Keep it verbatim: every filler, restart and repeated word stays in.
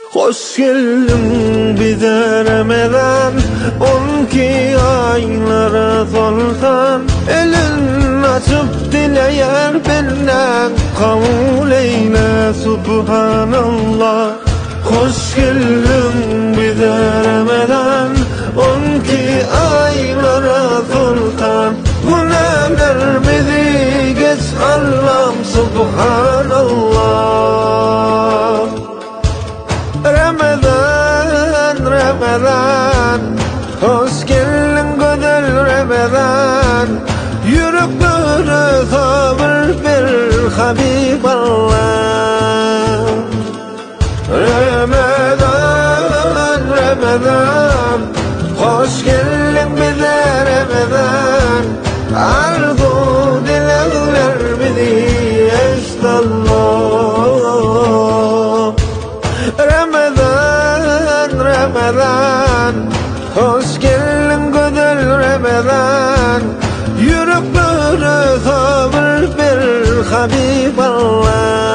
Hoş geldin bize Ramazan, on iki aylara sultan. Elin açıp dileyer benden, kabul eyle Subhanallah. Hoş geldin bize Ramazan, on iki aylara sultan. Günahlarımızı geç Allah'ım Subhanallah. Ramazan, Ramazan, hoş geldin güzel Ramazan. Yüreklere sabır ver Habiballah. Ramazan, Ramazan, hoş geldin bize Ramazan. Arzu dileklerimizi estallah. Ramazan, Ramazan, hoş geldin güzel Ramazan. Yüreklere sabır ver Habiballah.